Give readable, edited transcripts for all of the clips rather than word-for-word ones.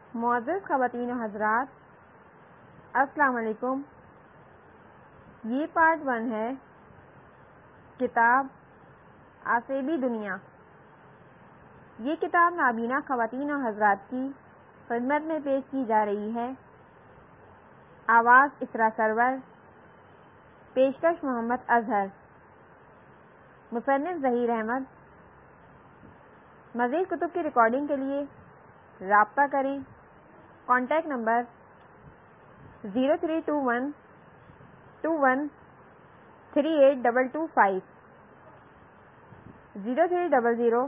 معزز خواتین و حضرات، السلام علیکم۔ یہ پارٹ 1 ہے کتاب آسیبی دنیا۔ یہ کتاب نابینا خواتین و حضرات کی خدمت میں پیش کی جا رہی ہے۔ آواز اسرا سرور، پیشکش محمد اظہر، مصنف ظہیر احمد۔ مزید کتب کی ریکارڈنگ کے لیے رابطہ کریں۔ Contact number 0321 213825 0300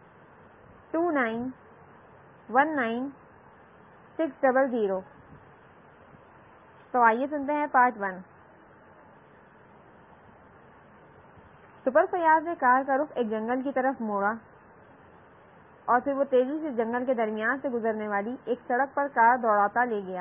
2919 600۔ تو آئیے سنتے ہیں پارٹ 1۔ سپر فیاض نے کار کا رخ ایک جنگل کی طرف موڑا اور پھر وہ تیزی سے جنگل کے درمیان سے گزرنے والی ایک سڑک پر کار دوڑاتا لے گیا۔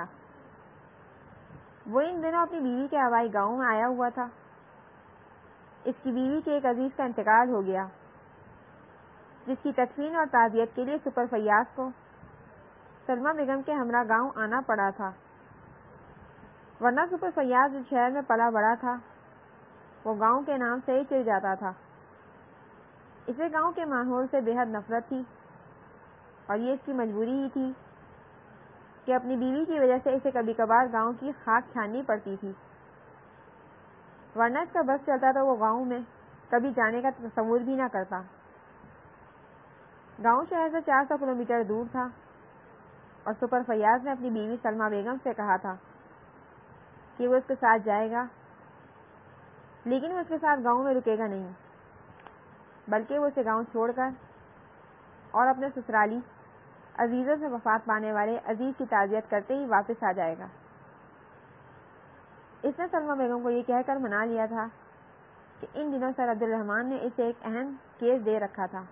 وہ ان دنوں اپنی بیوی کے ہوائی گاؤں میں آیا ہوا تھا۔ اس کی بیوی کے ایک عزیز کا انتقال ہو گیا، جس کی تدفین اور تعزیت کے لیے سپر فیاض کو سلمہ بیگم کے ہمراہ گاؤں آنا پڑا تھا، ورنہ سپر فیاض جس شہر میں پلا بڑا تھا وہ گاؤں کے نام سے ہی چڑ جاتا تھا۔ اسے گاؤں کے ماحول سے بے حد نفرت تھی، اور یہ اس کی مجبوری ہی تھی کہ اپنی بیوی کی وجہ سے اسے کبھی کبھار گاؤں کی خاک چھاننی پڑتی تھی، ورنہ اس کا بس چلتا تو وہ گاؤں میں کبھی جانے کا تصور بھی نہ کرتا۔ گاؤں شہر سے 400 کلومیٹر دور تھا، اور سپر فیاض نے اپنی بیوی سلمہ بیگم سے کہا تھا کہ وہ اس کے ساتھ جائے گا، لیکن وہ اس کے ساتھ گاؤں میں رکے گا نہیں، بلکہ وہ اسے گاؤں چھوڑ کر اور اپنے سسرالی عزیزوں سے وفات پانے والے عزیز کی تعزیت کرتے ہی واپس آ جائے گا۔ اس نے سلمہ بیگم کو یہ کہہ کر منا لیا تھا کہ ان دنوں سر عبدالرحمن نے اسے ایک اہم کیس دے رکھا تھا،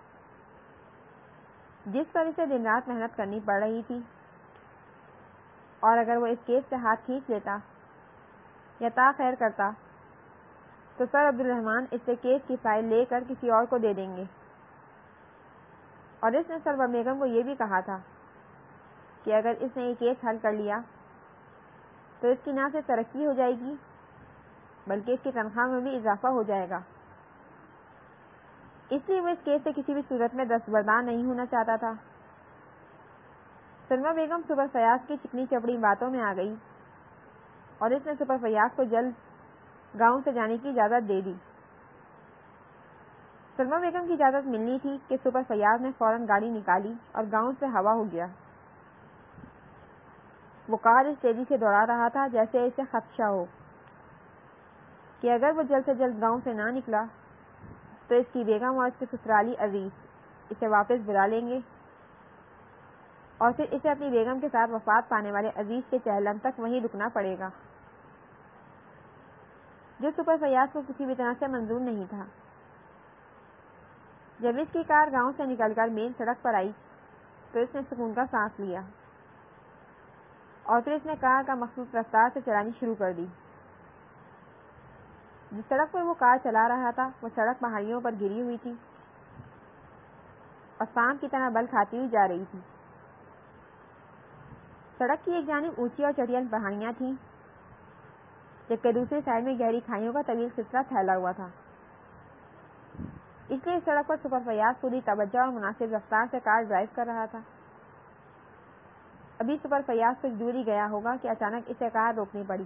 جس پر اسے دن رات محنت کرنی پڑ رہی تھی، اور اگر وہ اس کیس سے ہاتھ کھینچ لیتا یا تاخیر کرتا تو سر عبدالرحمن اس سے کیس کی فائل لے کر کسی اور کو دے دیں گے۔ اور اس نے سلمہ بیگم کو یہ بھی کہا تھا کہ اگر اس نے یہ کیس حل کر لیا تو اس کی نہ صرف ترقی ہو جائے گی بلکہ اس کی تنخواہ میں بھی اضافہ ہو جائے گا۔ اس لیے وہ اس کیس سے کسی بھی صورت میں دستبردار نہیں ہونا چاہتا تھا۔ سلمہ بیگم سپر فیاض کی چکنی چپڑی باتوں میں آ گئی، اور اس نے سپر فیاض کو جلد گاؤں سے جانے کی اجازت دے دی۔ سلمہ بیگم کی اجازت ملنی تھی کہ سپر فیاض نے فوراً گاڑی نکالی اور گاؤں سے ہوا ہو گیا۔ وہ کار اس تیزی سے دوڑا رہا تھا جیسے اسے خدشہ ہو کہ اگر وہ جلد سے جلد گاؤں سے نہ نکلا تو اس کی بیگم اور اس کے سسرالی عزیز اسے واپس بلا لیں گے، اور پھر اسے اپنی بیگم کے ساتھ وفات پانے والے عزیز کے چہلم تک وہیں رکنا پڑے گا، جو سپر فیاض کو کسی بھی طرح سے منظور نہیں تھا۔ جب اس کی کار گاؤں سے نکل کر مین سڑک پر آئی تو اس نے سکون کا سانس لیا، اور پھر اس نے کار کا مخصوص رفتار سے چلانی شروع کر دی۔ جس سڑک پر وہ کار چلا رہا تھا وہ سڑک پہاڑیوں پر گری ہوئی تھی اور سانپ کی طرح بل کھاتی ہوئی جا رہی تھی۔ سڑک کی ایک جانب اونچی اور چٹیل پہاڑیاں تھیں، جبکہ دوسری سائڈ میں گہری کھائیوں کا طویل سلسلہ پھیلا ہوا تھا۔ اس لیے اس سڑک پر سپر فیاض پوری توجہ اور مناسب رفتار سے کار ڈرائیو کر رہا تھا۔ ابھی سپر فیاض کچھ دور ہی گیا ہوگا کہ اچانک اسے کار روکنی پڑی۔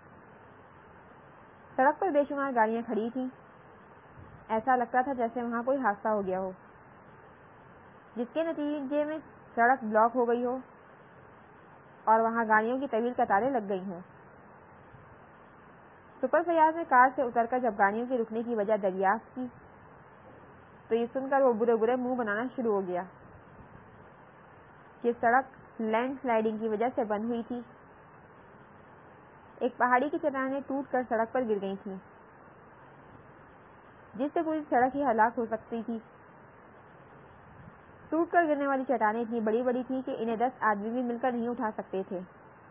سڑک پر بے شمار گاڑیاں کھڑی تھیں، ایسا لگتا تھا جیسے وہاں کوئی حادثہ ہو گیا ہو، جس کے نتیجے میں سڑک بلاک ہو گئی ہو اور وہاں گاڑیوں کی طویل قطاریں لگ گئی ہوں۔ سپر فیاض نے کار سے اتر کر جب گاڑیوں کے رکنے کی وجہ دریافت کی تو یہ سن کر وہ برے برے منہ بنانا شروع ہو گیا کہ سڑک لینڈ سلائڈنگ کی وجہ سے بند ہوئی تھی۔ ایک پہاڑی کی چٹانیں ٹوٹ کر سڑک پر گر گئی تھیں، جس سے پوری سڑک ہی ہلاک ہو سکتی تھی۔ ٹوٹ کر گرنے والی چٹانیں اتنی بڑی بڑی تھیں کہ انہیں 10 آدمی بھی مل کر نہیں اٹھا سکتے تھے۔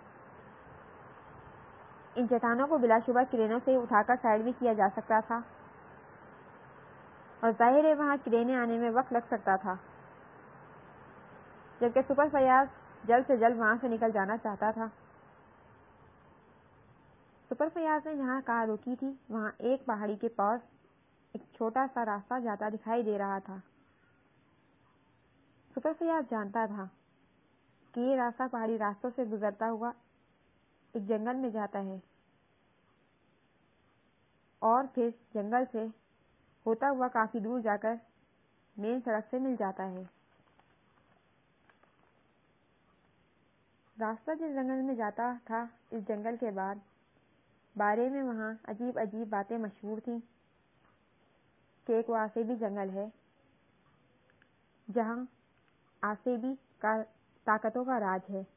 ان چٹانوں کو بلا شبہ کرینوں سے اٹھا کر سائڈ بھی کیا جا سکتا تھا، اور ظاہر ہے وہاں کرینے آنے میں وقت لگ سکتا تھا، جبکہ سپر فیاض جلد سے جلد وہاں سے نکل جانا چاہتا تھا۔ سپر فیاض نے جہاں کار روکی تھی وہاں ایک پہاڑی کے پاس ایک چھوٹا سا راستہ جاتا دکھائی دے رہا تھا۔ سپر فیاض جانتا تھا کہ یہ راستہ پہاڑی راستوں سے گزرتا ہوا ایک جنگل میں جاتا ہے اور پھر جنگل سے ہوتا ہوا کافی دور جا کر مین سڑک سے مل جاتا ہے۔ راستہ جس جنگل میں جاتا تھا اس جنگل کے بارے میں وہاں عجیب عجیب باتیں مشہور تھیں کہ ایک وہ آسیبی جنگل ہے جہاں آسیبی طاقتوں کا راج ہے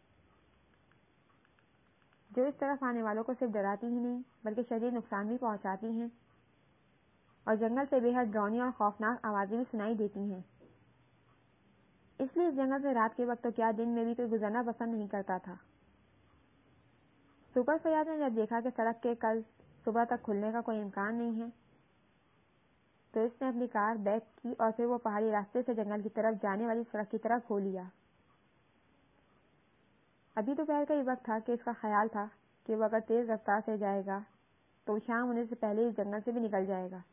جو اس طرف آنے والوں کو صرف ڈراتی ہی نہیں بلکہ شدید نقصان بھی پہنچاتی ہیں اور جنگل سے بے حد ڈراؤنی اور خوفناک آوازیں بھی سنائی دیتی ہیں۔ اس لیے اس جنگل سے رات کے وقت تو کیا دن میں بھی کوئی گزرنا پسند نہیں کرتا تھا۔ سپر فیاض نے جب دیکھا کہ سڑک کے کل صبح تک کھلنے کا کوئی امکان نہیں ہے تو اس نے اپنی کار بیک کی اور پھر وہ پہاڑی راستے سے جنگل کی طرف جانے والی سڑک کی طرف ہو لیا۔ ابھی دوپہر کا ہی وقت تھا کہ اس کا خیال تھا کہ وہ اگر تیز رفتار سے جائے گا تو شام ہونے سے پہلے اس جنگل سے بھی نکل جائے گا۔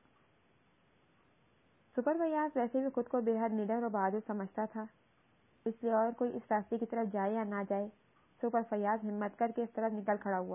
سپر فیاض ویسے بھی خود کو بے حد نڈر اور بہادر سمجھتا تھا، اس لیے اور کوئی اس راستے کی طرف جائے یا نہ جائے سپر فیاض ہمت کر کے اس طرف نکل کھڑا ہوا۔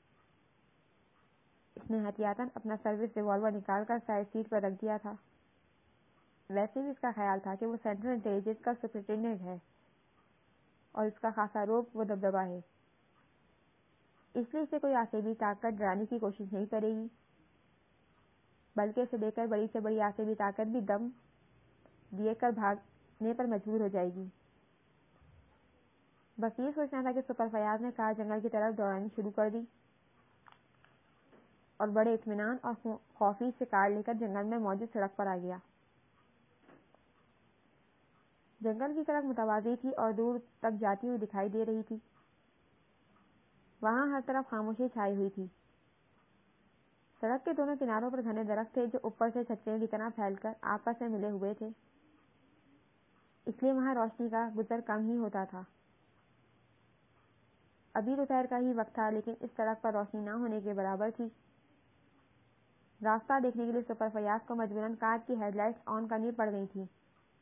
اس نے احتیاطاً اپنا سروس ریوالور نکال کر سائڈ سیٹ پر رکھ دیا تھا۔ ویسے بھی اس کا خیال تھا کہ وہ سینٹرل انٹیلیجنس کا سپرنٹینڈنٹ ہے اور اس کا خاصا روب و دبدبہ ہے، اس لیے اسے کوئی آسیبی طاقت ڈرانے کی کوشش نہیں کرے گی بلکہ اسے دیکھ کر بڑی سے بڑی آسیبی طاقت بھی دم دیے کر بھاگنے پر مجبور ہو جائے گی۔ بس یہ سوچنا تھا کہ سپر فیاض نے کار جنگل کی طرف دوڑانی شروع کر دی اور بڑے اطمینان اور خوفی سے کار لے کر جنگل میں موجود سڑک پر آ گیا۔ جنگل کی سڑک متوازی تھی اور دور تک جاتی ہوئی دکھائی دے رہی تھی۔ وہاں ہر طرف خاموشی چھائی ہوئی تھی۔ سڑک کے دونوں کناروں پر گھنے درخت تھے جو اوپر سے چھتریوں کی طرح پھیل کر آپس میں ملے ہوئے تھے، اس لیے وہاں روشنی کا گزر کم ہی ہوتا تھا۔ ابھی دوپہر کا ہی وقت تھا لیکن اس سڑک پر روشنی نہ ہونے کے برابر تھی۔ راستہ دیکھنے کے لیے سپر فیاض کو مجبوراً کار کی ہیڈ لائٹس آن کرنی پڑ گئی تھیں۔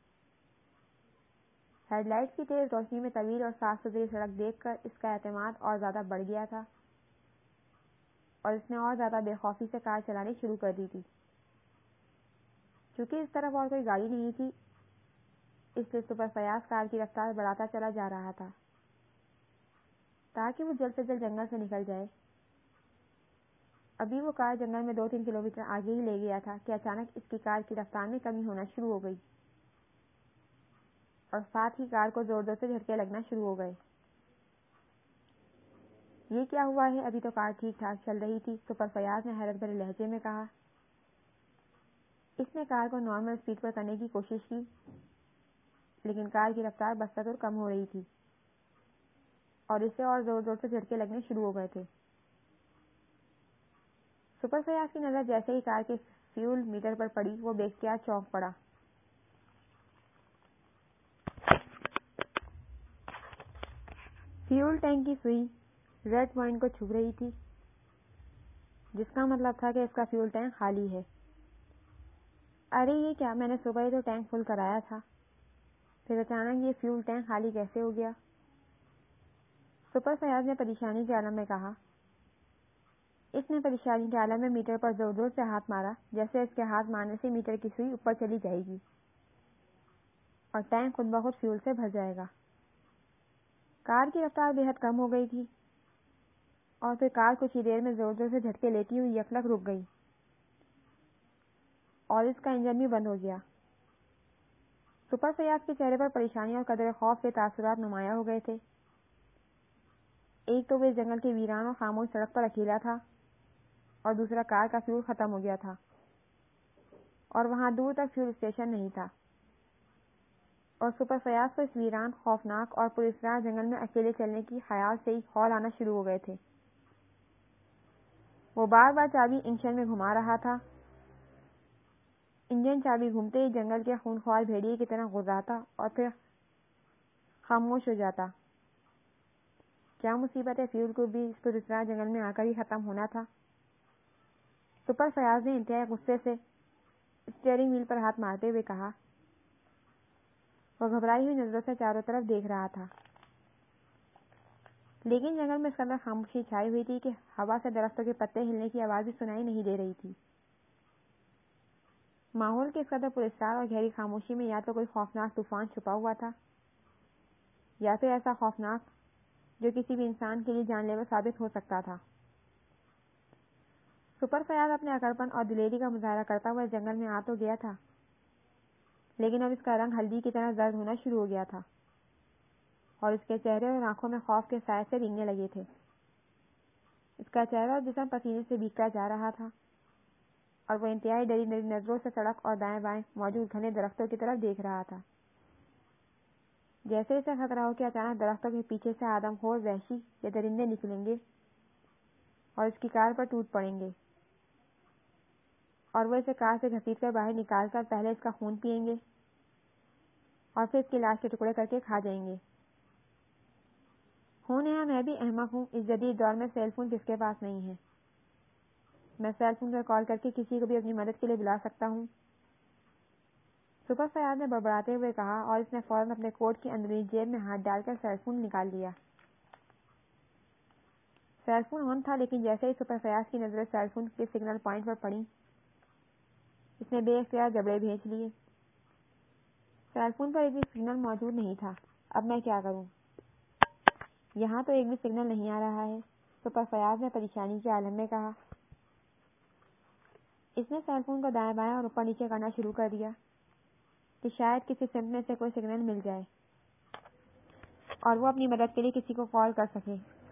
ہیڈ لائٹس کی تیز روشنی میں طویل اور صاف ستھری سڑک دیکھ کر اس کا اعتماد اور زیادہ بڑھ گیا تھا اور اس نے اور زیادہ بے خوفی سے کار چلانی شروع کر دی تھی۔ چونکہ اس طرف اور کوئی گاڑی نہیں تھی اس لیے سپر فیاض کار کی رفتار بڑھاتا چلا جا رہا تھا تاکہ وہ جلد سے جلد جنگل سے نکل جائے۔ ابھی وہ کار جنگل میں 2-3 کلومیٹر آگے ہی لے گیا تھا کہ اچانک اس کی کار کی رفتار میں کمی ہونا شروع ہو گئی اور ساتھ ہی کار کو زور زور سے جھٹکے لگنا شروع ہو گئے۔ یہ کیا ہوا ہے؟ ابھی تو کار ٹھیک ٹھاک چل رہی تھی، سپر فیاض نے حیرت بھرے لہجے میں کہا۔ اس نے کار کو نارمل سپیڈ پر کرنے کی کوشش کی لیکن کار کی رفتار بدستور کم ہو رہی تھی اور اسے اور زور زور سے جھٹکے لگنے شروع ہو گئے تھے۔ سپر فیاض کی نظر جیسے ہی کار کے فیول میٹر پر پڑی وہ بے اختیار چونک پڑا۔ فیول ٹینک کی سوئی ریڈ پوائنٹ کو چھو رہی تھی جس کا مطلب تھا کہ اس کا فیول ٹینک خالی ہے۔ ارے یہ کیا، میں نے صبح ہی تو ٹینک فل کرایا تھا، پھر اچانک یہ فیول ٹینک خالی کیسے ہو گیا؟ سپر فیاض نے پریشانی کے عالم میں کہا۔ اس نے پریشانی کے عالم میں میٹر پر زور زور سے ہاتھ مارا جیسے اس کے ہاتھ مارنے سے میٹر کی سوئی اوپر چلی جائے گی اور ٹینک خود بخود فیول سے بھر جائے گا۔ کار کی رفتار بے حد کم ہو گئی تھی اور پھر کار کچھ ہی دیر میں زور زور سے جھٹکے لیتی ہوئی یکلک رک گئی اور اس کا انجن بھی بند ہو گیا۔ سپر فیاض کے چہرے پر پریشانی اور قدر خوف کے تاثرات نمایاں ہو گئے تھے۔ ایک تو وہ اس جنگل کی ویران اور خاموش سڑک پر اکیلا تھا اور دوسرا کار کا فیول ختم ہو گیا تھا اور وہاں دور تک فیول اسٹیشن نہیں تھا اور سپر فیاض کو اس ویران، خوفناک اور پراسرار جنگل میں اکیلے چلنے کی خیال سے ہی ہول آنا شروع ہو گئے تھے۔ وہ بار بار چابی انجن میں گھما رہا تھا۔ انجن چابی گھومتے ہی جنگل کے خونخوار بھیڑیے کی طرح غراتا اور پھر خاموش ہو جاتا۔ کیا مصیبت ہے، فیول کو بھی اس پراسرار جنگل میں آ کر ہی ختم ہونا تھا۔ سپر فیاض نے انتہائی غصے سے اسٹیئرنگ وہیل پر ہاتھ مارتے ہوئے کہا۔ وہ گھبرائی ہوئی نظروں سے چاروں طرف دیکھ رہا تھا، لیکن جنگل میں اس قدر خاموشی چھائی ہوئی تھی کہ ہوا سے درختوں کے پتے ہلنے کی آواز بھی سنائی نہیں دے رہی تھی۔ ماحول کے اس قدر پراسرار اور گہری خاموشی میں یا تو کوئی خوفناک طوفان چھپا ہوا تھا، یا پھر ایسا خوفناک جو کسی بھی انسان کے لیے جان لیوا ثابت ہو سکتا تھا۔ سپر فیاض اپنے اکڑپن اور دلیری کا مظاہرہ کرتا ہوا اس جنگل میں آ تو گیا تھا، لیکن اب اس کا رنگ ہلدی کی طرح زرد ہونا شروع ہو گیا تھا اور اس کے چہرے اور آنکھوں میں خوف کے سائے سے بھیگنے لگے تھے۔ اس کا چہرہ اور جسم پسینے سے بھیگتا جا رہا تھا اور وہ انتہائی ڈری ڈری نظروں سے سڑک اور دائیں بائیں موجود گھنے درختوں کی طرف دیکھ رہا تھا، جیسے اسے خطرہ ہو کہ اچانک درختوں کے پیچھے سے آدم خور وحشی یا درندے نکلیں گے اور اس کی کار پر ٹوٹ پڑیں گے، اور وہ اسے کار سے گھسیٹ کر باہر نکال کر پہلے اس کا خون پئیں گے اور پھر اس کی لاش کے ٹکڑے کر کے کھا جائیں گے۔ یہاں میں بھی احمق ہوں، اس جدید دور میں سیل فون کس کے پاس نہیں ہے؟ میں سیل فون پر کال کر کے کسی کو بھی اپنی مدد کے لیے بلا سکتا ہوں۔ سپر فیاض نے بڑبڑاتے ہوئے کہا اور اس نے فوراً اپنے کوٹ کی اندرونی جیب میں ہاتھ ڈال کر سیل فون نکال لیا۔ سیل فون آن تھا، لیکن جیسے ہی سپر فیاض کی نظریں سیل فون کے سگنل پوائنٹ پر پڑیں، اس نے بے اختیار جبڑے بھیج لیے۔ سیل فون پر ایک بھی سگنل موجود نہیں تھا۔ اب میں کیا کروں؟ یہاں تو ایک بھی سگنل نہیں آ رہا ہے، سپر فیاض نے پریشانی کے عالم میں کہا۔ اس نے سیل فون کو دائیں بائیں اور اوپر نیچے کرنا شروع کر دیا کہ شاید کسی سمت میں سے کوئی سگنل مل جائے اور وہ اپنی مدد کے لیے کسی کو کال کر سکے،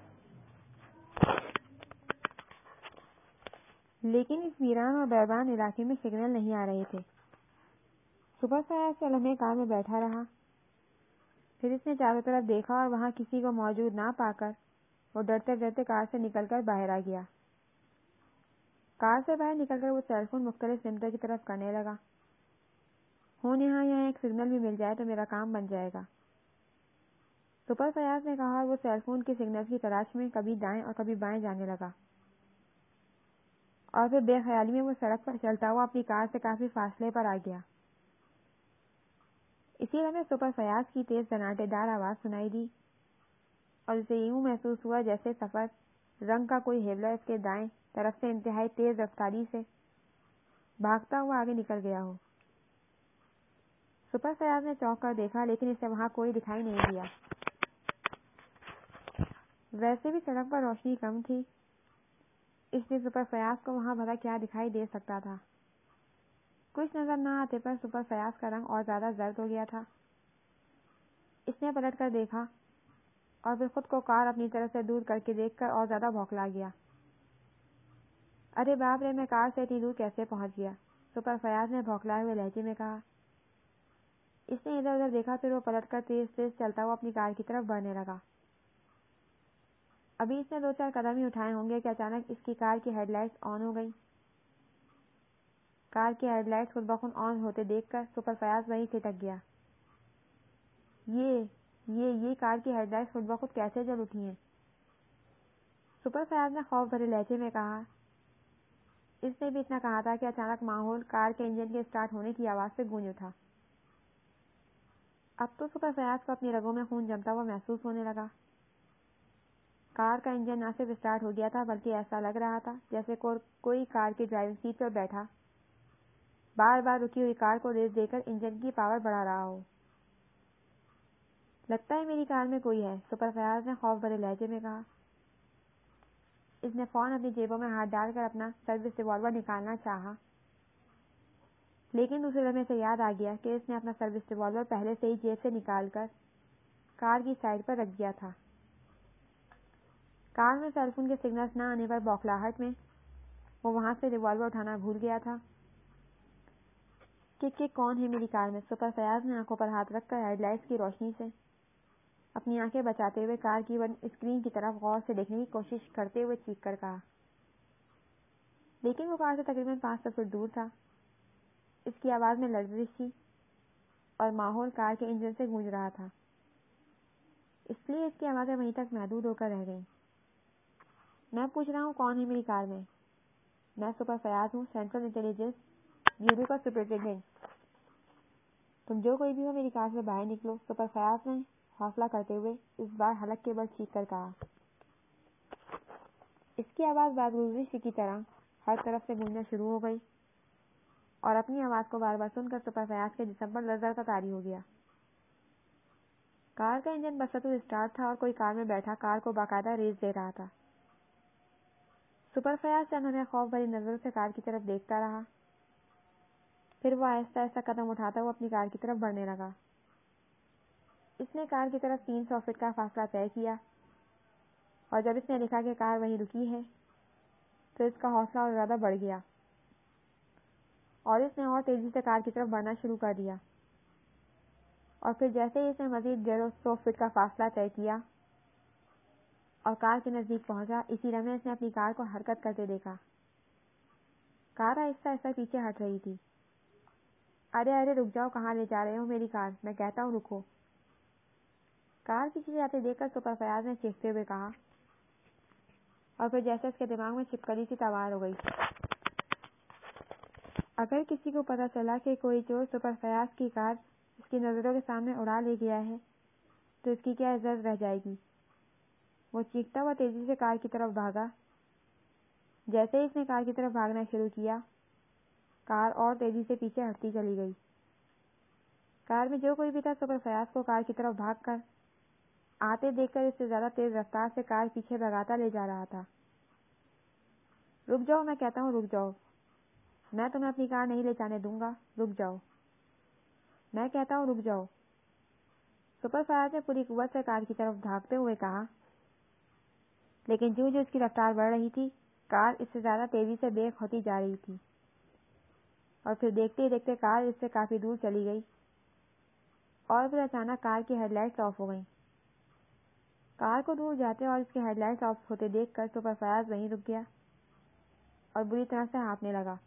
لیکن اس ویران اور بیابان علاقے میں سگنل نہیں آ رہے تھے۔ سپر فیاض سے لمحے کار میں بیٹھا رہا، پھر اس نے چاروں طرف دیکھا اور وہاں کسی کو موجود نہ پا کر وہ ڈرتے ڈرتے کار سے نکل کر باہر آ گیا۔ کار سے باہر نکل کر وہ سیل فون مختلف سمتوں کی طرف کرنے لگا۔ یہاں ایک سگنل بھی مل جائے تو میرا کام بن جائے گا، سپر فیاض نے کہا اور وہ سیل فون کی سگنل کی تلاش میں کبھی دائیں اور کبھی بائیں جانے لگا، اور پھر بے خیالی میں وہ سڑک پر چلتا ہوا اپنی کار سے کافی فاصلے پر آ گیا۔ اسی لمحے سپر فیاض کی تیز سناٹے دار آواز سنائی دی اور اسے یوں محسوس ہوا جیسے سفر رنگ کا کوئی ہیبلا اس کے دائیں طرف سے انتہائی تیز رفتاری سے بھاگتا ہوا آگے نکل گیا ہو۔ سپر فیاض نے چونک کر دیکھا، لیکن اسے وہاں کوئی دکھائی نہیں دیا۔ ویسے بھی سڑک پر روشنی کم تھی، اس لیے سپر فیاض کو وہاں بھلا کیا دکھائی دے سکتا تھا۔ کچھ نظر نہ آتے پر سپر فیاض کا رنگ اور زیادہ زرد ہو گیا تھا۔ اس نے پلٹ کر دیکھا اور پھر خود کو کار اپنی طرف سے دور کر کے دیکھ کر اور زیادہ بھوکلا گیا۔ ارے باپ رے، میں کار سے اتنی دور کیسے پہنچ گیا؟ سپر فیاض نے بھوکلائے ہوئے لہجے میں کہا۔ اس نے ادھر ادھر دیکھا، پھر وہ پلٹ کر تیز تیز چلتا ہوا اپنی کار کی طرف بڑھنے لگا۔ ابھی اس نے 2-4 قدم ہی اٹھائے ہوں گے کہ اچانک اس کی کار کی ہیڈ لائٹس آن ہو گئیں۔ کار کی ہیڈ لائٹس خود بخود آن ہوتے دیکھ کر سپر فیاض وہیں سے ٹک گیا۔ یہ کار کی ہیڈ لائٹس خود بخود کیسے جل اٹھی ہیں؟ سپر فیاض نے خوف بھرے لہجے میں کہا۔ اس نے بھی اتنا کہا تھا کہ اچانک ماحول کار کے انجن کے اسٹارٹ ہونے کی آواز سے گونج اٹھا۔ اب تو سپر فیاض کو اپنی رگوں میں خون جمتا ہوا محسوس ہونے لگا۔ کار کا انجن نہ صرف اسٹارٹ ہو گیا تھا، بلکہ ایسا لگ رہا تھا جیسے کوئی کار کی ڈرائیونگ سیٹ پر بیٹھا بار بار رکی ہوئی کار کو ریس دے کر انجن کی پاور بڑھا رہا ہو۔ لگتا ہے میری کار میں کوئی ہے، سپر فیاض نے خوف بھرے لہجے میں کہا۔ اس نے فوراً اپنی جیبوں میں ہاتھ ڈال کر اپنا سروس ریوالور نکالنا چاہا، لیکن دوسرے لمحے سے یاد آ گیا کہ اس نے اپنا سروس ریوالور پہلے سے ہی جیب سے نکال کر کار کی سائڈ پر رکھ دیا تھا۔ کار میں سیل فون کے سگنلز نہ آنے پر بوکھلاہٹ میں وہ وہاں سے ریوالور اٹھانا بھول گیا تھا۔ کہ کون ہے میری کار میں؟ سپر فیاض نے آنکھوں پر ہاتھ رکھ کر ہیڈ لائٹس کی روشنی سے اپنی آنکھیں بچاتے ہوئے کار کی اسکرین کی طرف غور سے دیکھنے کی کوشش کرتے ہوئے چیخ کر کہا، لیکن وہ کار سے تقریباً 500 فٹ دور تھا۔ اس کی آواز میں لرزش تھی اور ماحول کار کے انجن سے گونج رہا تھا۔ اس لیے اس کی آوازیں وہیں تک محدود ہو کر رہ گئیں۔ میں پوچھ رہا ہوں کون ہے میری کار میں؟ میں سپر فیاض ہوں، سینٹرل انٹیلیجنس بیورو کا سپرنٹینڈنٹ۔ تم جو کوئی بھی ہو میری کار سے باہر نکلو، سپر فیاض نے حوصلہ کرتے ہوئے اس بار حلق کے بل چیخ کر کہا۔ اس کی آواز بازگشت کی طرح ہر طرف سے گونجنا شروع ہو گئی اور اپنی آواز کو بار بار سن کر سپر فیاض کے جسم پر لرزہ طاری ہو گیا۔ کار کا انجن بسطور اسٹارٹ تھا اور کوئی کار میں بیٹھا کار کو باقاعدہ ریس دے رہا تھا۔ سپر فیاض چند لمحے خوف بھری نظروں سے کار کی طرف دیکھتا رہا، پھر وہ آہستہ آہستہ قدم اٹھاتا ہوا اپنی کار کی طرف بڑھنے لگا۔ اس نے کار کی طرف 300 فٹ کا فاصلہ طے کیا اور جب اس نے دیکھا کہ کار وہیں رکی ہے تو اس کا حوصلہ اور زیادہ بڑھ گیا اور اس نے اور تیزی سے کار کی طرف بڑھنا شروع کر دیا، اور پھر جیسے ہی اس نے مزید 150 فٹ کا فاصلہ طے کیا اور کار کے نزدیک پہنچا، اسی لمحے اس نے اپنی کار کو حرکت کرتے دیکھا۔ کار آہستہ آہستہ پیچھے ہٹ رہی تھی۔ ارے ارے رک جاؤ، کہاں لے جا رہے ہو میری کار؟ میں کہتا ہوں رکو۔ کار پیچھے جاتے دیکھ کر سپر فیاض نے چیختے ہوئے کہا، اور پھر جیسے اس کے دماغ میں چھپکلی سی سوار ہو گئی۔ اگر کسی کو پتا چلا کہ کوئی چور سپر فیاض کی کار اس کی نظروں کے سامنے اڑا لے گیا ہے تو اس کی کیا عزت رہ جائے گی۔ وہ چیختا ہوا تیزی سے کار کی طرف بھاگا۔ جیسے ہی اس نے کار کی طرف بھاگنا شروع کیا، کار اور تیزی سے پیچھے ہٹتی چلی گئی۔ کار میں جو کوئی بھی تھا سپر فیاض کو کار کی طرف بھاگ کر آتے دیکھ کر اس سے زیادہ تیز رفتار سے کار پیچھے بھگاتا لے جا رہا تھا۔ رک جاؤ، میں کہتا ہوں رک جاؤ، میں تمہیں اپنی کار نہیں لے جانے دوں گا، رک جاؤ، میں کہتا ہوں رک جاؤ، سپر فیاض نے پوری قوت سے کار کی طرف بھاگتے ہوئے کہا۔ لیکن جو اس کی رفتار بڑھ رہی تھی، کار اس سے زیادہ تیزی سے بریک ہوتی جا رہی تھی اور پھر دیکھتے ہی دیکھتے کار اس سے کافی دور چلی گئی اور پھر اچانک کار کی ہیڈ لائٹس آف ہو گئیں۔ کار کو دور جاتے اور اس کے ہیڈ لائٹس آف ہوتے دیکھ کر سپر فیاض وہیں رک گیا اور بری طرح سے ہانپنے لگا۔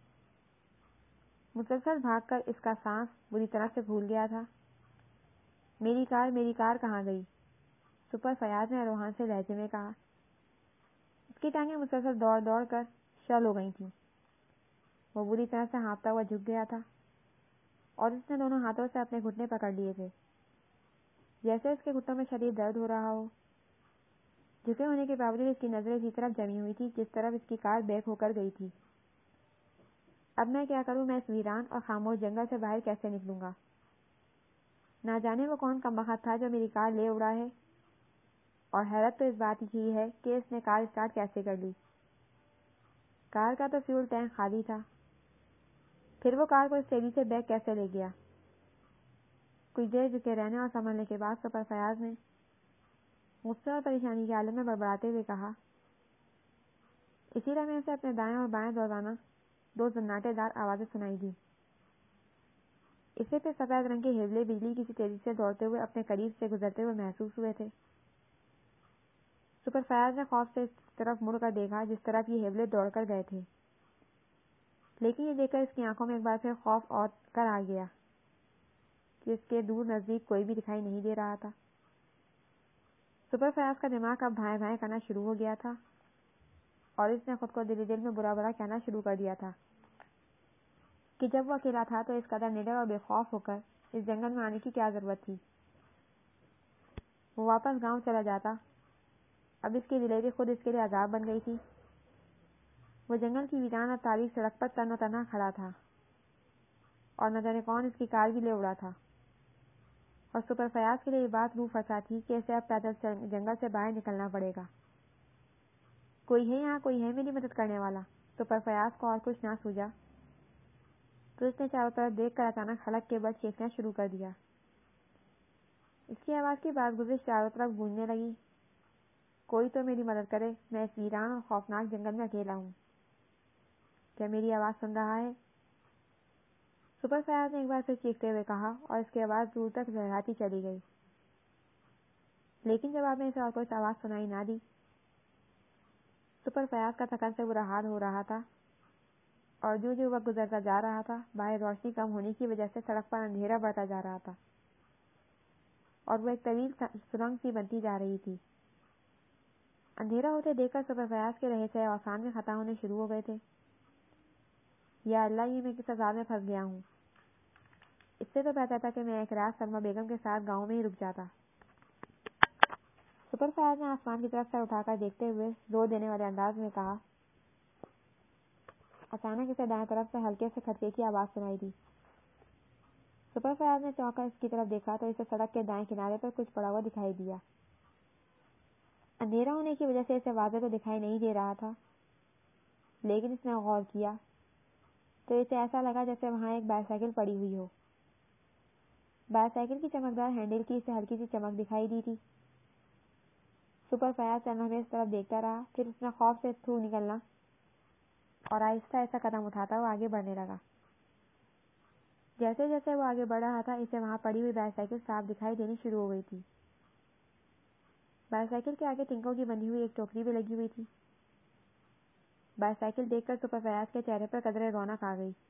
مسلسل بھاگ کر اس کا سانس بری طرح سے پھول گیا تھا۔ میری کار کہاں گئی؟ سپر فیاض نے روحان سے لہجے میں کہا۔ اس کی ٹانگیں مسلسل دوڑ دوڑ کر شل ہو گئی تھیں۔ وہ بری طرح سے ہانپتا ہوا جھک گیا تھا اور اس نے دونوں ہاتھوں سے اپنے گھٹنے پکڑ لیے تھے، جیسے اس کے گھٹنوں میں شدید درد ہو رہا ہو۔ جھکے ہونے کے باوجود اس کی نظریں اسی طرف جمی ہوئی تھی جس طرف اس کی کار بیک ہو کر گئی تھی۔ اب میں کیا کروں؟ میں اس ویران اور خاموش جنگل سے باہر کیسے نکلوں گا؟ نہ جانے وہ کون کمبخت تھا جو میری کار لے اڑا ہے، اور حیرت تو اس بات کی ہے کہ اس نے کار اسٹارٹ کیسے کر لی۔ کار کا تو فیول ٹینک خالی تھا، پھر وہ کار کو اس تیزی سے بیک کیسے لے گیا؟ کچھ دیر جھکے رہنے اور سنبھلنے کے بعد سپر فیاض نے غصے اور پریشانی کے عالم میں بڑبڑاتے ہوئے کہا۔ اسی لمحے سے اپنے دائیں اور بائیں دوڑانا 2 زناٹے دار آوازیں سنائی دیں۔ اسے پھر سفید رنگ کے ہیبلے بجلی کی سی تیزی سے دوڑتے ہوئے اپنے قریب سے گزرتے ہوئے محسوس ہوئے تھے۔ سپر فیاض نے خوف سے اس طرف مڑ کر دیکھا جس طرف یہ ہیبلے دوڑ کر گئے تھے، لیکن یہ دیکھ کر اس کی آنکھوں میں ایک بار پھر خوف اور کر آ گیا کہ اس کے دور نزدیک کوئی بھی دکھائی نہیں دے رہا تھا۔ سپر فیاض کا دماغ اب بھائیں بھائیں کرنا شروع ہو گیا تھا اور اس نے خود کو دل میں برا برا کہنا شروع کر دیا تھا کہ جب وہ اکیلا تھا تو اس قدر نڈر اور بے خوف ہو کر اس جنگل میں آنے کی کیا ضرورت تھی۔ وہ واپس گاؤں چلا جاتا۔ اب اس کی دلیری خود اس کے لیے عذاب بن گئی تھی۔ وہ جنگل کی ویران اور تاریک سڑک پر تن و تنہا کھڑا تھا اور نہ جانے کون اس کی کار بھی لے اڑا تھا، اور سپر فیاض کے لیے یہ بات روح فرسا تھی کہ اسے اب پیدل جنگل سے باہر نکلنا پڑے گا۔ کوئی ہے یہاں، کوئی ہے میری مدد کرنے والا؟ سپر فیاض کو اور کچھ نہ سوجا تو اس نے چاروں طرف دیکھ کر اچانک حلق کے بل چیخنا شروع کر دیا۔ اس کی آواز کی بازگشت چاروں طرف گونجنے لگی۔ کوئی تو میری مدد کرے، میں اس ویران اور خوفناک جنگل میں اکیلا ہوں۔ کیا میری آواز سن رہا ہے؟ سپر فیاض نے ایک بار پھر چیختے ہوئے کہا اور اس کی آواز دور تک لہراتی چلی گئی، لیکن جواب میں اسے اور کوئی آواز سنائی نہ دی۔ سپر فیاض کا تھکن سے برا حال ہو رہا تھا اور جو وقت گزرتا جا رہا تھا باہر روشنی کم ہونے کی وجہ سے سڑک پر اندھیرا بڑھتا جا رہا تھا اور وہ ایک طویل سرنگ سی بنتی جا رہی تھی۔ اندھیرا ہوتے دیکھ کر سپر فیاض کے رہے سے اوسان میں خطا ہونے شروع ہو گئے تھے۔ یا اللہ، یہ میں کس عذاب میں پھنس گیا ہوں۔ اس سے تو بہتر تھا کہ میں ایک رات سلمہ بیگم کے ساتھ گاؤں میں ہی رک جاتا۔ سپر فیاض نے آسمان کی طرف سر اٹھا کر دیکھتے ہوئے زور دینے والے انداز میں کہا۔ اچانک اسے دائیں طرف سے ہلکے سے کھٹکے کی آواز سنائی دی۔ سپر فیاض نے چونک کر اس کی طرف دیکھا تو اسے سڑک کے دائیں کنارے پر کچھ پڑا ہوا دکھائی دیا۔ اندھیرا ہونے کی وجہ سے اسے واضح تو دکھائی نہیں دے رہا تھا، لیکن اس نے غور کیا تو اسے ایسا لگا جیسے وہاں ایک بائیک سائیکل پڑی ہوئی ہو۔ بائیک سائیکل کی چمکدار ہینڈل کی اسے ہلکی سی چمک دکھائی دی تھی۔ سپر فیاض چند لمحے اس طرف دیکھتا رہا، پھر اس نے خوف سے تھو نکلنا اور آہستہ آہستہ قدم اٹھاتا ہوا آگے بڑھنے لگا۔ جیسے جیسے وہ آگے بڑھ رہا تھا اسے وہاں پڑی ہوئی بائیک سائیکل صاف دکھائی دینی شروع ہو گئی تھی۔ بائیک سائیکل کے آگے ٹنکوں کی بندھی ہوئی ایک ٹوکری بھی لگی ہوئی تھی۔ بائیک سائیکل دیکھ کر سپر فیاض کے چہرے پر قدرے رونق آ گئی۔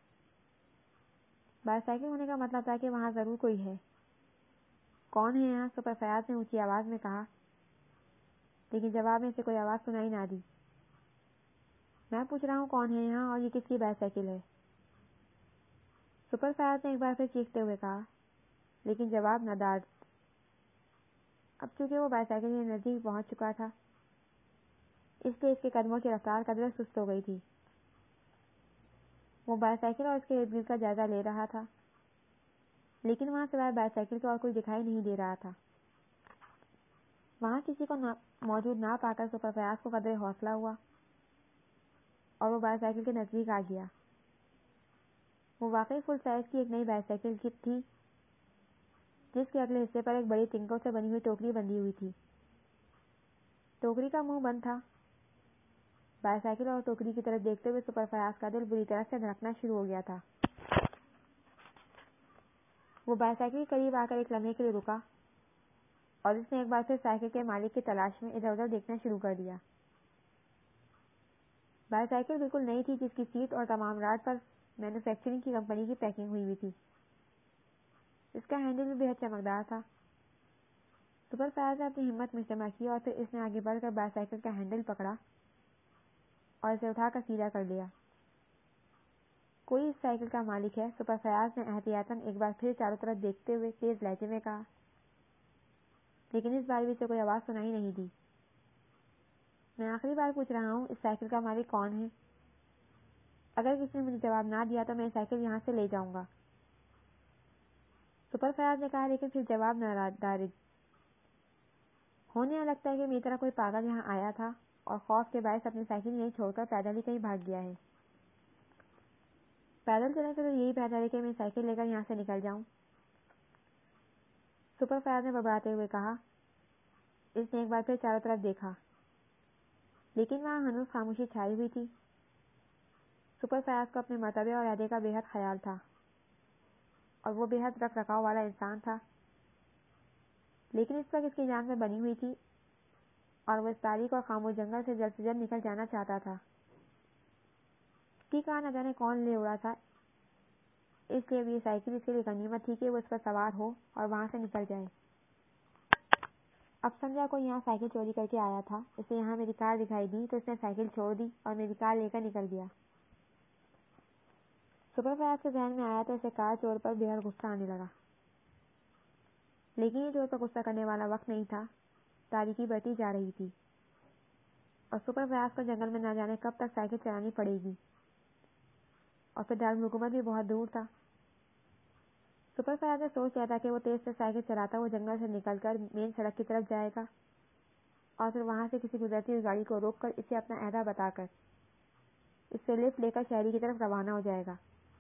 بائیک سائیکل ہونے کا مطلب تھا کہ وہاں ضرور کوئی ہے۔ کون ہے یہاں؟ سپر فیاض نے اونچی آواز میں کہا، لیکن جواب میں سے کوئی آواز سنائی نہ دی۔ میں پوچھ رہا ہوں کون ہے یہاں اور یہ کس کی بائیک سائیکل ہے؟ سپر فیاض نے ایک بار پھر چیختے ہوئے کہا، لیکن جواب ندارد۔ اب چونکہ وہ بائیک سائیکل کے نزدیک پہنچ چکا تھا، اس لیے اس کے قدموں کی رفتار قدرے سست ہو گئی تھی۔ وہ بائیک سائیکل اور اس کے ارد گرد کا جائزہ لے رہا تھا، لیکن وہاں سوائے بائیک سائیکل کے اور کوئی دکھائی نہیں دے رہا تھا۔ وہاں کسی کو موجود نہ پا کر سپر فیاض کو قدرے حوصلہ ہوا اور وہ بائیک سائیکل کے نزدیک آ گیا۔ وہ واقعی فل سائز کی ایک نئی بائیک سائیکل تھی، جس کے اگلے حصے پر ایک بڑی ٹنکوں سے بنی ہوئی ٹوکری بندھی ہوئی تھی۔ ٹوکری کا منہ بند تھا۔ بائیک سائیکل اور ٹوکری کی طرف دیکھتے ہوئے سپر فیاض کا دل بری طرح سے دھڑکنا شروع ہو گیا تھا۔ وہ بائیک سائیکل کے قریب آ کر ایک لمحے کے لیے رکا اور اس نے ایک بار پھر سائیکل کے مالک کی تلاش میں ادھر ادھر دیکھنا شروع کر دیا۔ بائیک سائیکل بالکل نئی تھی، جس کی سیٹ اور تمام راڈ پر مینوفیکچرنگ کی کمپنی کی پیکنگ ہوئی تھی۔ اس کا ہینڈل بھی بہت چمکدار تھا۔ سپر فیاض نے اپنی ہمت مجتمع کی اور پھر اس نے آگے بڑھ کر بائیک سائیکل کا ہینڈل پکڑا اور اسے اٹھا کر سیدھا کر لیا۔ کوئی اس سائیکل کا مالک ہے؟ سپر فیاض نے احتیاطاً ایک بار پھر چاروں طرف دیکھتے ہوئے تیز لہجے میں کہا، لیکن اس بار بھی اسے کوئی آواز سنائی نہیں دی۔ میں آخری بار پوچھ رہا ہوں، اس سائیکل کا مالک کون ہے؟ اگر کسی نے مجھے جواب نہ دیا تو میں سائیکل یہاں سے لے جاؤں گا۔ سپر فیاض نے کہا، لیکن پھر جواب ندارد۔ ہونے لگتا ہے کہ میری طرح کوئی پاگل یہاں آیا تھا اور خوف کے باعث اپنی سائیکل یہیں چھوڑ کر پیدل ہی کہیں بھاگ گیا ہے۔ پیدل چلنے سے تو یہی بہتر ہے کہ میں سائیکل لے کر یہاں سے نکل جاؤں۔ سپر فیاض نے بڑبڑاتے ہوئے کہا۔ اس نے ایک بار پھر چاروں طرف دیکھا، لیکن وہاں ہنوز خاموشی چھائی ہوئی تھی۔ سپر فیاض کو اپنے مرتبے اور عہدے کا بے حد خیال تھا اور وہ بے حد رکھ رکھاؤ والا انسان تھا، لیکن اس وقت اس کی جان میں بنی ہوئی تھی اور وہ اس تاریک اور خاموش جنگل سے جلد نکل جانا چاہتا تھا۔ اس کی کار نہ جانے کون لے اڑا تھا، اس لیے یہ سائیکل اس کے لیے غنیمت تھی کہ وہ اس پر سوار ہو اور وہاں سے نکل جائے۔ اب سمجھا کوئی یہاں سائیکل چوری کر کے آیا تھا، اسے یہاں میری کار دکھائی دی تو اس نے سائیکل چھوڑ دی اور میری کار لے کر نکل گیا۔ سپر فیاض کے ذہن میں آیا تو اسے کار چور پر بے حد غصہ آنے لگا، لیکن یہ چور پر غصہ کرنے والا وقت نہیں تھا۔ تاریکی بڑھتی جا رہی تھی اور سپر فیاض کو جنگل میں نہ جانے کب تک سائیکل چلانی پڑے گی، اور پھر دارالحکومت بھی بہت دور تھا۔ سپر فیاض نے سوچ لیا تھا کہ وہ تیز سے سائیکل چلاتا ہوا جنگل سے نکل کر مین سڑک کی طرف جائے گا اور پھر وہاں سے کسی گزرتی ہوئی گاڑی کو روک کر اسے اپنا عہدہ بتا کر اس سے لفٹ لے کر شہری کی طرف روانہ ہو جائے گا۔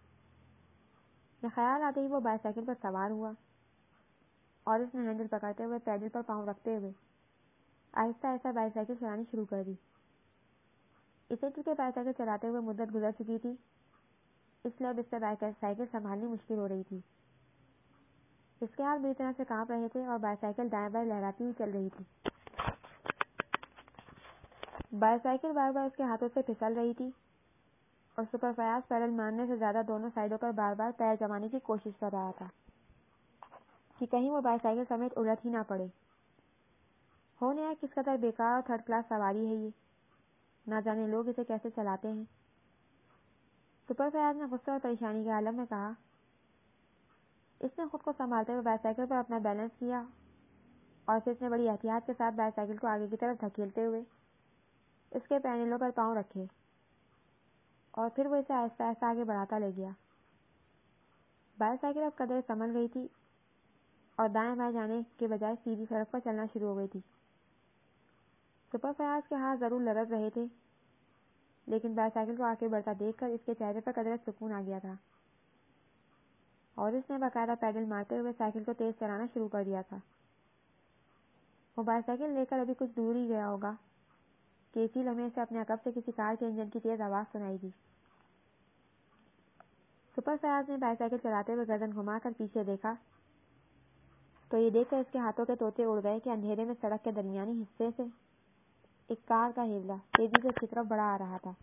یہ خیال آتے ہی وہ بائیک سائیکل پر سوار ہوا اور اس نے ہینڈل پکڑتے ہوئے پیڈل پر پاؤں رکھتے ہوئے آہستہ آہستہ بائیک سائیکل چلانی شروع کر دی۔ اسے چونکہ بائیک سائیکل چلاتے ہوئے مدت گزر چکی تھی، اس لیے اب اس سے بائیک سائیکل سنبھالنی مشکل ہو رہی تھی۔ اس کے ہاتھ بری طرح سے کانپ رہے تھے اور بائیک سائیکل دائیں بائیں لہراتی ہوئی چل رہی تھی۔ بائیک سائیکل بار بار اس کے ہاتھوں سے پھسل رہی تھی اور سپر فیاض پیڈل مارنے سے زیادہ دونوں سائڈوں پر بار بار پیر جمانے کی کوشش کر رہا تھا۔ کہ کہیں وہ بائیسائیکل سمیت الٹ ہی نہ پڑے۔ ہونے آئے کس قدر بیکار اور تھرڈ کلاس سواری ہے یہ، نہ جانے لوگ اسے کیسے چلاتے ہیں۔ سپر فیاض نے غصے اور پریشانی کے عالم میں کہا۔ اس نے خود کو سنبھالتے ہوئے بائیسائیکل پر اپنا بیلنس کیا اور پھر اس نے بڑی احتیاط کے ساتھ بائیسائیکل کو آگے کی طرف دھکیلتے ہوئے اس کے پینلوں پر پاؤں رکھے اور پھر وہ اسے آہستہ آہستہ آگے بڑھاتا لے گیا۔ بائیسائیکل اب قدرے سنبھل گئی تھی اور دائیں بائیں جانے کے بجائے سیدھی سڑک پر چلنا شروع ہو گئی تھی۔ سپر فیاض کے ہاتھ ضرور لرز رہے تھے، لیکن بائیسائیکل کو آگے بڑھتا دیکھ کر اس کے چہرے پر قدرے سکون آ گیا تھا اور اس نے باقاعدہ پیڈل مارتے ہوئے سائیکل کو تیز چلانا شروع کر دیا تھا۔ وہ بائیسائیکل لے کر ابھی کچھ دور ہی گیا ہوگا کہ اسی لمحے سے اپنے عقب سے کسی کار کے انجن کی تیز آواز سنائی دی۔ سپر فیاض نے بائیسائیکل چلاتے ہوئے گردن گھما کر پیچھے دیکھا تو یہ دیکھ کر اس کے ہاتھوں کے طوطے اڑ گئے کہ اندھیرے میں سڑک کے درمیانی حصے سے ایک کار کا ہیولا تیزی سے اس کی طرف بڑھا آ رہا تھا۔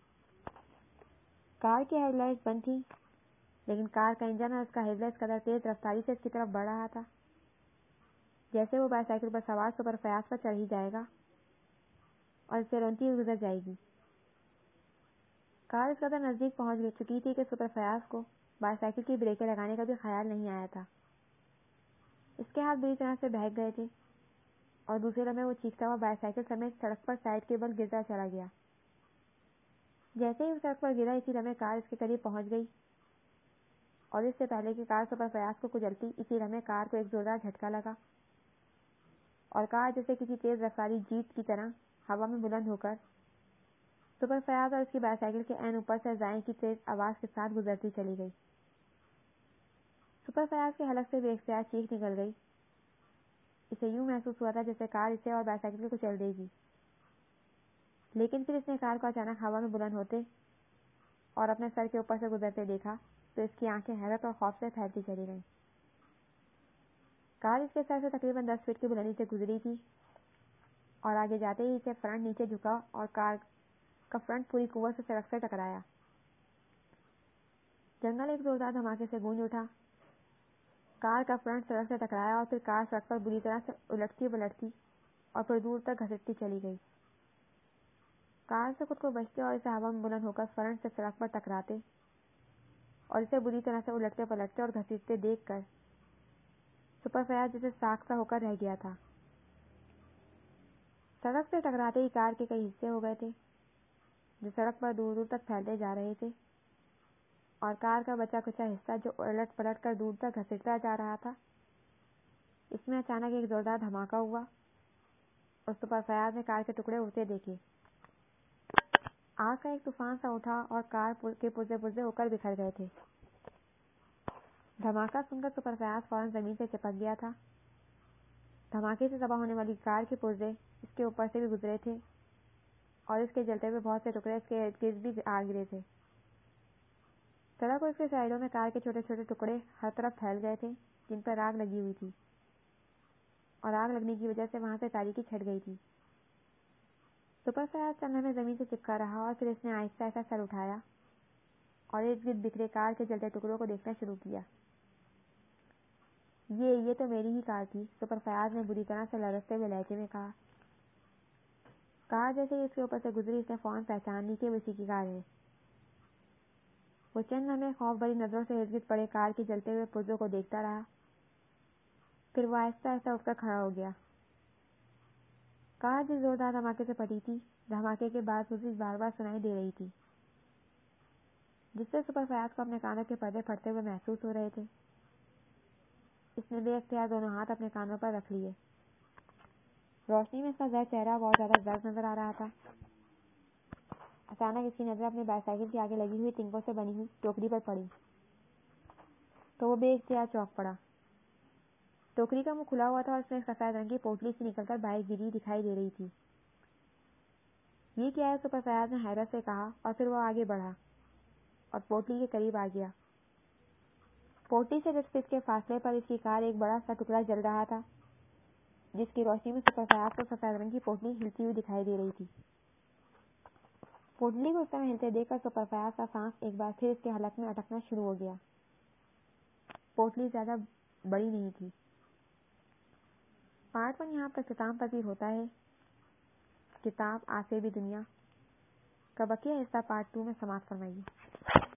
کار کی ہیڈ لائٹ بند تھی، لیکن کار کا انجن اور اس کا ہیولا اس قدر تیز رفتاری سے اس کی طرف بڑھ رہا تھا جیسے وہ بائیسائیکل پر سوار سپر فیاض پر چڑھ ہی جائے گا اور اسے رونتی ہوئی گزر جائے گی۔ کار اس قدر نزدیک پہنچ چکی تھی کہ سپر فیاض کو بائیسائیکل کی بریکیں لگانے کا بھی خیال نہیں آیا تھا۔ اس کے ہاتھ بری طرح سے بہک گئے تھے اور دوسرے لمحے وہ چیختا ہوا بائیسائیکل سمیت سڑک پر سائڈ کے بل گرتا چلا گیا۔ جیسے ہی وہ سڑک پر گرا اسی لمحے کار اس کے قریب پہنچ گئی اور اس سے پہلے کہ کار سپر فیاض کو کچلتی اسی لمحے کار کو ایک زوردار جھٹکا لگا اور کار جیسے کسی تیز رفتاری جیپ کی طرح ہوا میں بلند ہو کر سپر فیاض اور اس کی بائیسائیکل کے عین اوپر سے دائیں کی تیز آواز کے ساتھ گزرتی چلی گئی۔ سپر فیاض کے حلق سے بے اختیار چیخ نکل گئی۔ اسے یوں محسوس ہوا تھا جیسے کار اسے اور بائیسائیکل کو کچل دے گی، لیکن پھر اس نے کار کو اچانک ہوا میں بلند ہوتے اور اپنے سر کے اوپر سے گزرتے دیکھا تو اس کی آنکھیں حیرت اور خوف سے پھیلتی چلی گئیں۔ کار اس کے سر سے تقریباً 10 فٹ کی بلندی سے گزری تھی اور آگے جاتے ہی اسے فرنٹ نیچے جھکا اور کار کا فرنٹ پوری قوت سے سڑک سے ٹکرایا۔ جنگل ایک زوردار دھماکے سے گونج اٹھا۔ کار کا فرنٹ سڑک سے ٹکرایا اور پھر کار سڑک پر بری طرح سے الٹتی پلٹتی اور پھر دور تک گھسٹتی چلی گئی۔ کار سے خود کو بچتے اور اسے ہوا میں بلند ہو کر فرنٹ سے سڑک پر ٹکراتے اور اسے بری طرح سے الٹتے پلٹتے اور گھسیٹتے دیکھ کر سپر فیاض جسے ساکھ سا ہو کر رہ گیا تھا۔ سڑک سے ٹکراتے ہی کار کے کئی حصے ہو گئے تھے جو سڑک پر دور دور تک پھیلتے جا رہے تھے اور کار کا بچا کچا حصہ جو الٹ پلٹ کر دور تک گھسٹتا جا رہا تھا، اس میں اچانک ایک زوردار دھماکہ ہوا اور سپر فیاض نے کار کے ٹکڑے اڑتے دیکھے۔ آگ کا ایک طوفان سا اٹھا اور کار کے پرزے پرزے ہو کر بکھر گئے تھے۔ دھماکہ سن کر سپر فیاض فوراً زمین سے چپک گیا تھا۔ دھماکے سے تباہ ہونے والی کار کے پرزے اس کے اوپر سے بھی گزرے تھے اور اس کے جلتے ہوئے بہت سے ٹکڑے اس کے ارد گرد بھی آ گرے تھے۔ سڑک اور اس کے سائڈوں میں کار کے چھوٹے چھوٹے ٹکڑے ہر طرف پھیل گئے تھے جن پر آگ لگی ہوئی تھی اور آگ لگنے کی وجہ سے وہاں سے تاریکی چھٹ گئی تھی۔ سپر فیاض چند لمحے زمین سے چپکا رہا اور پھر اس نے آہستہ آہستہ سر اٹھایا اور ارد گرد بکھرے کار کے جلتے ٹکڑوں کو دیکھنا شروع کیا۔ یہ تو میری ہی کار تھی، سپر فیاض نے بری طرح سے لرزتے ہوئے لہجے میں کہا۔ کار جیسے ہی اس کے اوپر سے گزری اس نے فوراً پہچان لی کہ وہ اسی کی کار ہے۔ وہ چند لمحے خوف بھری نظروں سے ارد گرد پڑے کار کے جلتے ہوئے پرزوں کو دیکھتا رہا، پھر وہ آہستہ آہستہ اٹھ کر کھڑا ہو گیا۔ کار جس زوردار دھماکے سے پھٹی تھی، دھماکے کے بعد مزید بار بار سنائی دے رہی تھی، جس سے سپر فیاض کو اپنے کانوں کے پردے پھٹتے ہوئے محسوس ہو رہے تھے۔ اس نے بے اختیار دونوں ہاتھ اپنے کانوں پر رکھ لیے۔ روشنی میں اس کا زرد چہرہ بہت زیادہ زرد نظر آ رہا تھا۔ اچانک اس کی نظر اپنی بائیسائیکل کے آگے لگی ہوئی تنگوں سے بنی ہوئی ٹوکری پر پڑی تو وہ بے اختیار چونک پڑا۔ ٹوکری کا منہ کھلا ہوا تھا اور اس میں ایک سفید رنگ کی پوٹلی سے نکل کر باہر گری دکھائی دے رہی تھی۔ یہ کیا ہے؟ سپر فیاض نے حیرت سے کہا اور پھر وہ آگے بڑھا اور پوٹلی کے قریب آ گیا۔ پوٹلی سے 10 فٹ کے فاصلے پر اس کی کار ایک بڑا سا ٹکڑا جل رہا تھا، جس کی روشنی میں سپر فیاض کو سفید رنگ کی پوٹلی ہلتی ہوئی دکھائی دے رہی تھی۔ پوٹلی کو اس طرح ہلتے دیکھ کر سپر فیاض کا سانس ایک بار پھر اس کے حلق میں اٹکنا شروع ہو گیا۔ پوٹلی زیادہ بڑی نہیں تھی۔ پارٹ 1 یہاں پر اختتام پذیر ہوتا ہے۔ کتاب آج سے بھی دنیا کا بقیہ حصہ پارٹ 2 میں سماعت فرمائیے۔